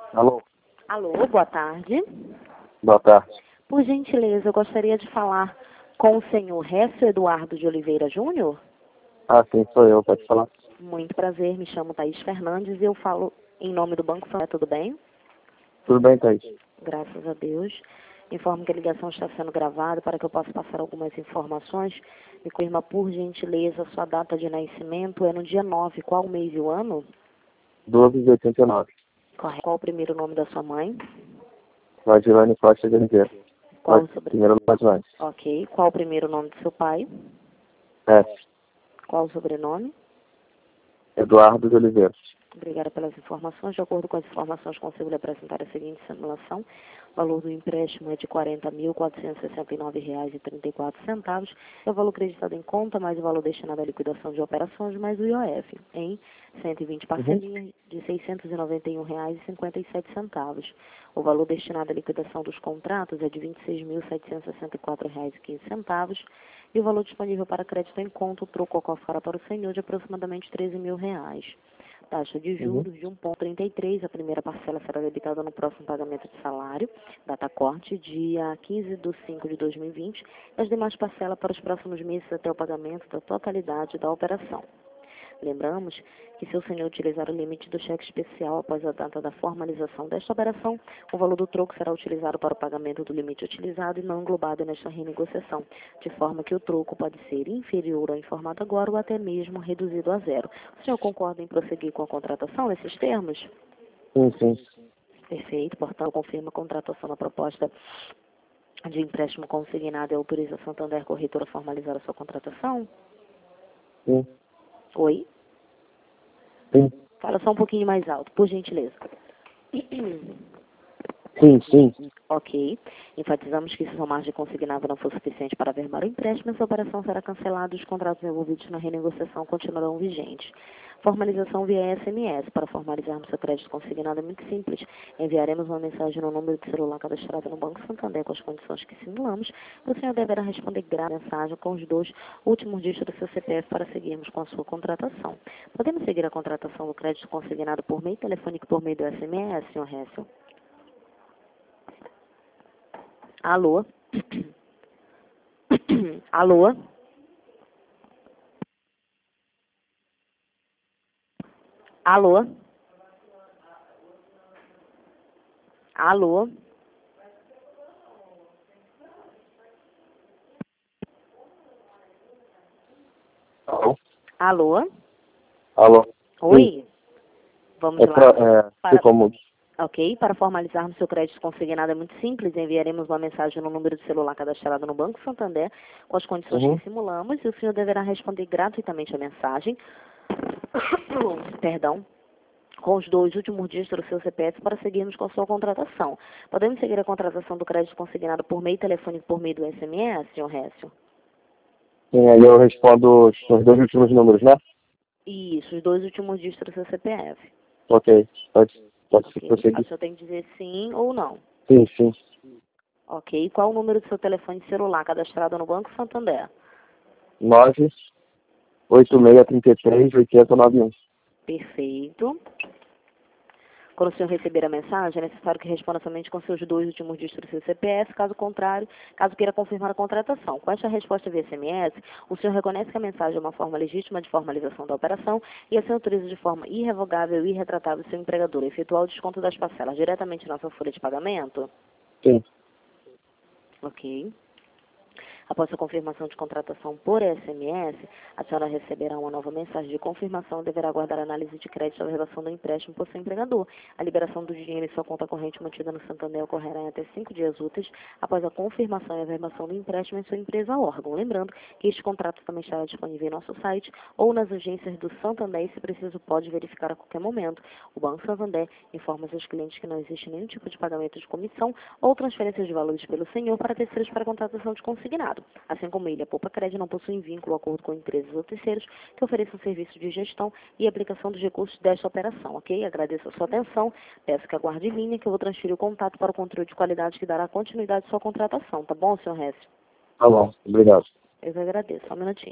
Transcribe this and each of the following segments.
Alô, Alô, boa tarde. boa tarde. Por gentileza, eu gostaria de falar com o senhor Récio Eduardo de Oliveira Júnior. Ah, sim, sou eu, pode falar. Muito prazer, me chamo Thaís Fernandes e eu falo em nome do Banco Santander, tudo bem? Tudo bem, Thaís? Graças a Deus. Informo que a ligação está sendo gravada para que eu possa passar algumas informações. Me confirma, por gentileza, sua data de nascimento é no dia 9. Qual o mês e o ano? 12h89. Correto. Qual o primeiro nome da sua mãe? Vladilane Costa de Oliveira. Qual o sobrenome? Primeiro Vladilane. Ok. Qual o primeiro nome do seu pai? S. Qual o sobrenome? Eduardo de Oliveira. Obrigada pelas informações. De acordo com as informações, consigo lhe apresentar a seguinte simulação. O valor do empréstimo é de R$ 40.469,34. É o valor acreditado em conta, mais o valor destinado à liquidação de operações, mais o IOF, em 120 parcelinhas de R$ 691,57. O valor destinado à liquidação dos contratos é de R$ 26.764,15. E o valor disponível para crédito em conta, o troco ocorrerá para o senhor de aproximadamente R$ 13.000. Taxa de juros de 1,33. A primeira parcela será debitada no próximo pagamento de salário, data corte, dia 15 de 5 de 2020, e as demais parcelas para os próximos meses até o pagamento da totalidade da operação. Lembramos que, se o senhor utilizar o limite do cheque especial após a data da formalização desta operação, o valor do troco será utilizado para o pagamento do limite utilizado e não englobado nesta renegociação, de forma que o troco pode ser inferior ao informado agora ou até mesmo reduzido a zero. O senhor concorda em prosseguir com a contratação nesses termos? Sim, sim. Perfeito. Portanto, confirma a contratação na proposta de empréstimo consignado e autoriza a Santander Corretora a formalizar a sua contratação? Sim. Oi? Sim. Fala só um pouquinho mais alto, por gentileza. Sim, sim. Ok. Enfatizamos que, se sua margem consignada não for suficiente para averbar o empréstimo, essa operação será cancelada e os contratos envolvidos na renegociação continuarão vigentes. Formalização via SMS. Para formalizarmos seu crédito consignado é muito simples. Enviaremos uma mensagem no número de celular cadastrado no Banco Santander com as condições que simulamos. O senhor deverá responder a mensagem com os 2 últimos dígitos do seu CPF para seguirmos com a sua contratação. Podemos seguir a contratação do crédito consignado por meio telefônico por meio do SMS, senhor Hessel? Alô? Alô? Alô? Alô? Alô? Alô? Alô? Sim. Oi? Vamos lá. Tem como... Ok, para formalizarmos seu crédito consignado é muito simples. Enviaremos uma mensagem no número de celular cadastrado no Banco Santander com as condições que simulamos e o senhor deverá responder gratuitamente a mensagem. Perdão. Com os 2 últimos dígitos do seu CPF para seguirmos com a sua contratação. Podemos seguir a contratação do crédito consignado por meio telefônico por meio do SMS, senhor Récio? Sim, aí eu respondo os 2 últimos números, né? Isso, os 2 últimos dígitos do seu CPF. Ok, pode Ok. prosseguir. O senhor tem que dizer sim ou não. Sim, sim. Ok. Qual o número do seu telefone celular cadastrado no Banco Santander? 986338091. Perfeito. Quando o senhor receber a mensagem, é necessário que responda somente com seus 2 últimos dígitos do seu CPF, caso contrário, caso queira confirmar a contratação. Com esta resposta via SMS, o senhor reconhece que a mensagem é uma forma legítima de formalização da operação e assim autoriza de forma irrevogável e irretratável seu empregador a efetuar o desconto das parcelas diretamente na sua folha de pagamento? Sim. Ok. Após a confirmação de contratação por SMS, a senhora receberá uma nova mensagem de confirmação e deverá aguardar a análise de crédito da relação do empréstimo por seu empregador. A liberação do dinheiro em sua conta corrente mantida no Santander ocorrerá em até 5 dias úteis após a confirmação e averbação do empréstimo em sua empresa órgão. Lembrando que este contrato também estará disponível em nosso site ou nas agências do Santander e, se preciso, pode verificar a qualquer momento. O Banco Santander informa seus clientes que não existe nenhum tipo de pagamento de comissão ou transferência de valores pelo senhor para terceiros para contratação de consignado. Assim como ele, a Poupa Crédito não possui vínculo ou acordo com empresas ou terceiros que ofereçam serviço de gestão e aplicação dos recursos desta operação, ok? Agradeço a sua atenção, peço que aguarde em linha que eu vou transferir o contato para o controle de qualidade que dará continuidade à sua contratação, tá bom, senhor Récio? Tá bom, obrigado. Eu que agradeço, só um minutinho.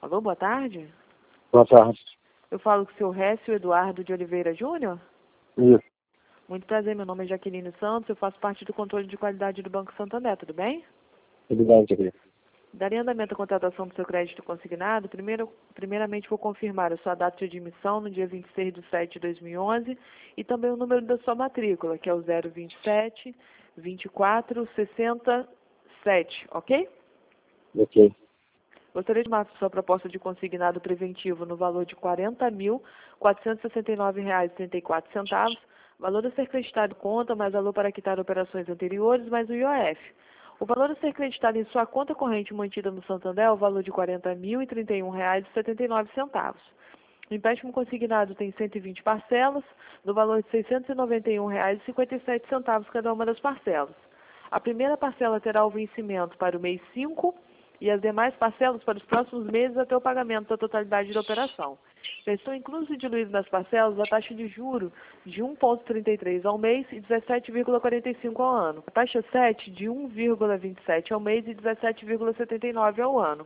Alô, boa tarde. Boa tarde. Eu falo com o seu Récio Eduardo de Oliveira Júnior. Isso, Muito prazer, meu nome é Jaqueline Santos, eu faço parte do controle de qualidade do Banco Santander, tudo bem? tudo bem, querido. Daria andamento à contratação do seu crédito consignado. Primeiramente, vou confirmar a sua data de admissão no dia 26/7/2011 e também o número da sua matrícula, que é o 027 24 67, ok? Ok. Gostaria de marcar sua proposta de consignado preventivo no valor de R$ 40.469,34, valor a ser creditado conta, mais valor para quitar operações anteriores, mais o IOF. O valor a ser creditado em sua conta corrente mantida no Santander é o valor de R$ 40.031,79. O empréstimo consignado tem 120 parcelas, no valor de R$ 691,57 cada uma das parcelas. A primeira parcela terá o vencimento para o mês 5 e as demais parcelas para os próximos meses até o pagamento da totalidade da operação. Já estão inclusos e diluídos nas parcelas a taxa de juro de 1,33 ao mês e 17,45 ao ano. A taxa 7 de 1,27 ao mês e 17,79 ao ano.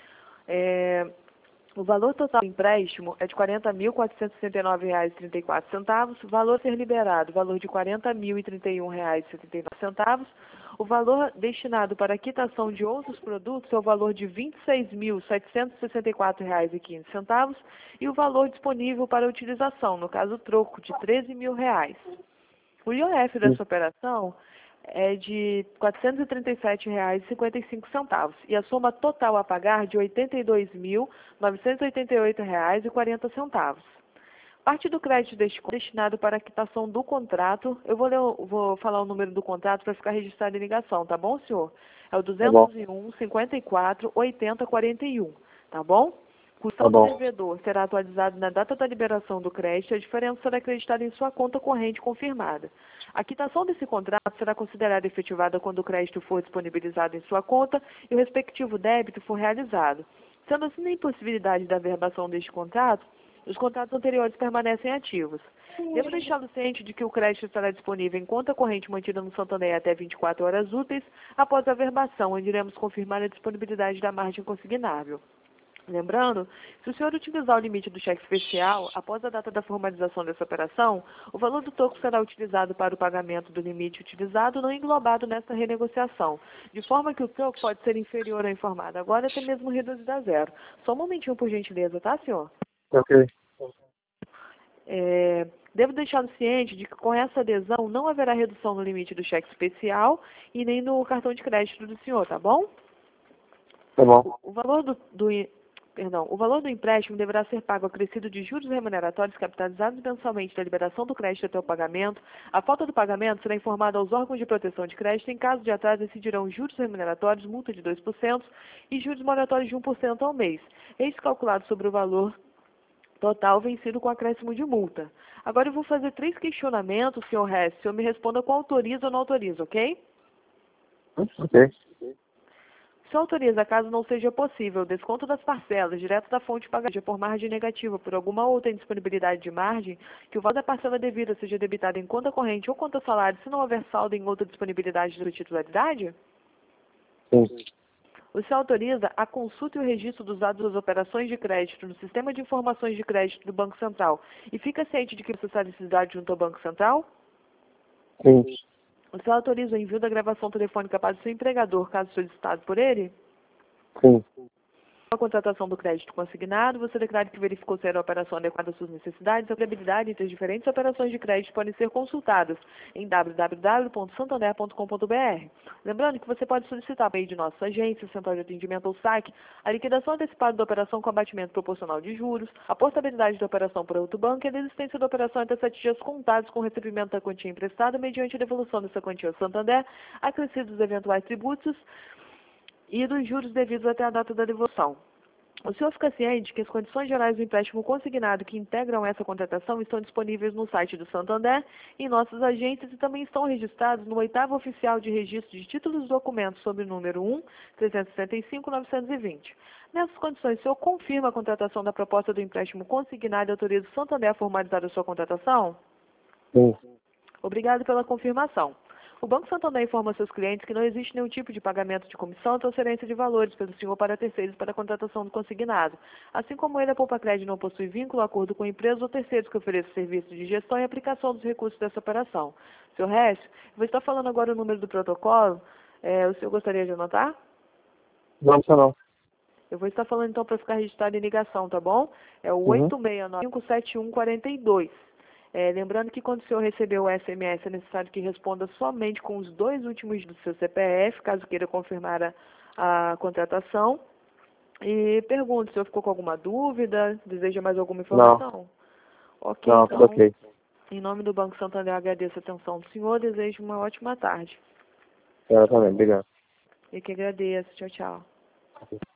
O valor total do empréstimo é de R$ 40.469,34, valor a ser liberado, valor de R$ 40.031,79. O valor destinado para a quitação de outros produtos é o valor de R$ 26.764,15 e o valor disponível para utilização, no caso troco, de R$ 13.000. O IOF dessa operação é de R$ 437,55 e a soma total a pagar de R$ 82.988,40. Parte do crédito destinado para a quitação do contrato, eu vou falar o número do contrato para ficar registrado em ligação, tá bom, senhor? É o 201 54 80 41, tá bom? O saldo do devedor será atualizado na data da liberação do crédito e a diferença será acreditada em sua conta corrente confirmada. A quitação desse contrato será considerada efetivada quando o crédito for disponibilizado em sua conta e o respectivo débito for realizado. Sendo assim, na impossibilidade da averbação deste contrato, os contratos anteriores permanecem ativos. Devo deixá-lo ciente de que o crédito estará disponível em conta corrente mantida no Santander até 24 horas úteis após a averbação, onde iremos confirmar a disponibilidade da margem consignável. Lembrando, se o senhor utilizar o limite do cheque especial, após a data da formalização dessa operação, o valor do toco será utilizado para o pagamento do limite utilizado não englobado nesta renegociação, de forma que o toco pode ser inferior ao informado agora até mesmo reduzido a zero. Só um momentinho, por gentileza, tá, senhor? Ok. Devo deixá-lo ciente de que com essa adesão não haverá redução no limite do cheque especial e nem no cartão de crédito do senhor, tá bom? Tá bom. O valor o valor do empréstimo deverá ser pago acrescido de juros remuneratórios capitalizados mensalmente da liberação do crédito até o pagamento. A falta do pagamento será informada aos órgãos de proteção de crédito. Em caso de atraso, decidirão juros remuneratórios, multa de 2% e juros moratórios de 1% ao mês. Eis calculado sobre o valor total vencido com acréscimo de multa. Agora eu vou fazer 3 questionamentos, senhor Hess. O senhor me responda com autoriza ou não autoriza, ok? Ok. O senhor autoriza, caso não seja possível, o desconto das parcelas direto da fonte pagadora por margem negativa por alguma outra indisponibilidade de margem, que o valor da parcela devida seja debitado em conta corrente ou conta salário, se não houver saldo em outra disponibilidade de titularidade? Sim. O senhor autoriza a consulta e o registro dos dados das operações de crédito no Sistema de Informações de Crédito do Banco Central e fica ciente de que isso está necessidade junto ao Banco Central? Sim. O senhor autoriza o envio da gravação telefônica para o seu empregador, caso solicitado por ele? Sim. A contratação do crédito consignado, você declara que verificou ser a operação adequada às suas necessidades. A variabilidade entre as diferentes operações de crédito podem ser consultadas em www.santander.com.br. Lembrando que você pode solicitar por meio de nossa agência, central de atendimento ou saque, a liquidação antecipada da operação com abatimento proporcional de juros, a portabilidade da operação por outro banco e a desistência da operação até 7 dias contados com o recebimento da quantia emprestada mediante a devolução dessa quantia ao Santander, acrescidos eventuais tributos e dos juros devidos até a data da devolução. O senhor fica ciente que as condições gerais do empréstimo consignado que integram essa contratação estão disponíveis no site do Santander, em nossas agências e também estão registrados no 8º Oficial de Registro de Títulos e Documentos sob o número 1-365-920. Nessas condições, o senhor confirma a contratação da proposta do empréstimo consignado e autoriza o Santander a formalizar a sua contratação? Sim. Obrigado pela confirmação. O Banco Santander informa seus clientes que não existe nenhum tipo de pagamento de comissão ou transferência de valores pelo senhor para terceiros para a contratação do consignado. Assim como ele, a Poupa Crédito não possui vínculo, acordo com empresas ou terceiros que ofereçam serviços de gestão e aplicação dos recursos dessa operação. Senhor Récio, vou estar falando agora o número do protocolo. O senhor gostaria de anotar? Não, precisa não. Eu vou estar falando então para ficar registrado em ligação, tá bom? É o Uhum. 869-571-42. Lembrando que quando o senhor receber o SMS, é necessário que responda somente com os 2 últimos do seu CPF, caso queira confirmar a contratação. E pergunto, se o senhor ficou com alguma dúvida, deseja mais alguma informação? Ok, Não, tudo então, ok. em nome do Banco Santander, agradeço a atenção do senhor, desejo uma ótima tarde. Também, obrigado. Eu que agradeço. Tchau, tchau.